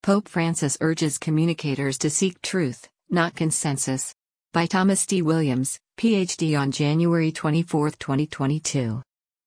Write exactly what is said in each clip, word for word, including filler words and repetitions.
Pope Francis urges communicators to seek truth, not consensus. By Thomas D. Williams, P H D on January twenty-fourth, twenty twenty-two.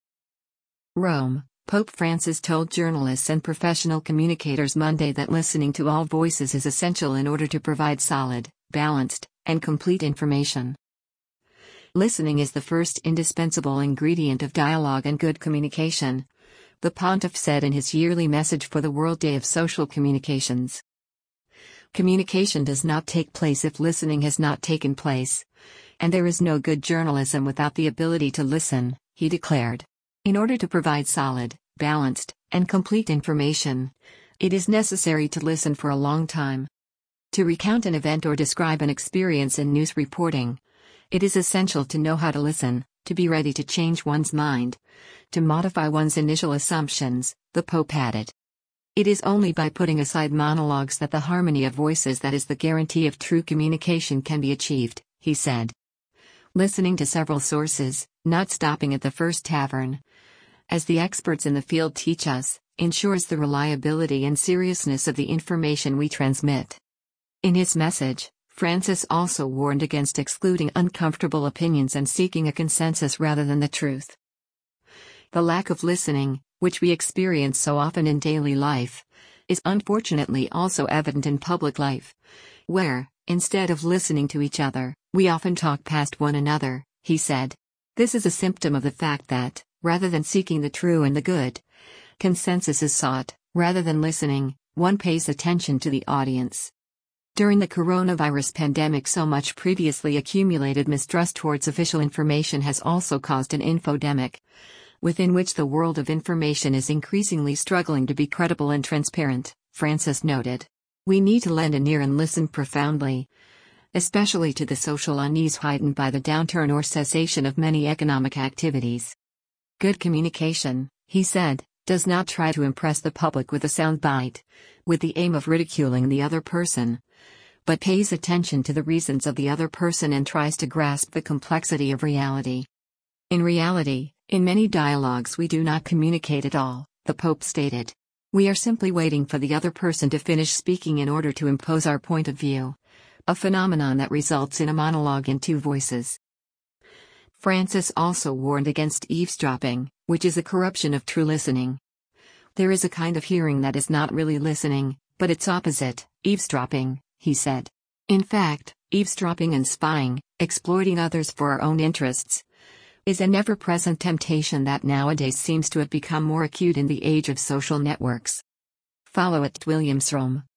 Rome, Pope Francis told journalists and professional communicators Monday that listening to all voices is essential in order to provide solid, balanced, and complete information. Listening is the first indispensable ingredient of dialogue and good communication, the Pontiff said in his yearly message for the World Day of Social Communications. Communication does not take place if listening has not taken place, and there is no good journalism without the ability to listen, he declared. In order to provide solid, balanced, and complete information, it is necessary to listen for a long time. To recount an event or describe an experience in news reporting, it is essential to know how to listen, to be ready to change one's mind, to modify one's initial assumptions, the Pope added. It is only by putting aside monologues that the harmony of voices that is the guarantee of true communication can be achieved, he said. Listening to several sources, not stopping at the first tavern, as the experts in the field teach us, ensures the reliability and seriousness of the information we transmit. In his message, Francis also warned against excluding uncomfortable opinions and seeking a consensus rather than the truth. The lack of listening, which we experience so often in daily life, is unfortunately also evident in public life, where, instead of listening to each other, we often talk past one another, he said. This is a symptom of the fact that, rather than seeking the true and the good, consensus is sought. Rather than listening, one pays attention to the audience. During the coronavirus pandemic, so much previously accumulated mistrust towards official information has also caused an infodemic, within which the world of information is increasingly struggling to be credible and transparent, Francis noted. We need to lend an ear and listen profoundly, especially to the social unease heightened by the downturn or cessation of many economic activities. Good communication, he said, does not try to impress the public with a soundbite, with the aim of ridiculing the other person, but pays attention to the reasons of the other person and tries to grasp the complexity of reality. In reality, in many dialogues we do not communicate at all, the Pope stated. We are simply waiting for the other person to finish speaking in order to impose our point of view, a phenomenon that results in a monologue in two voices. Francis also warned against eavesdropping, which is a corruption of true listening. There is a kind of hearing that is not really listening, but its opposite, eavesdropping, he said. In fact, eavesdropping and spying, exploiting others for our own interests, is an ever-present temptation that nowadays seems to have become more acute in the age of social networks. Follow at Williams Rome.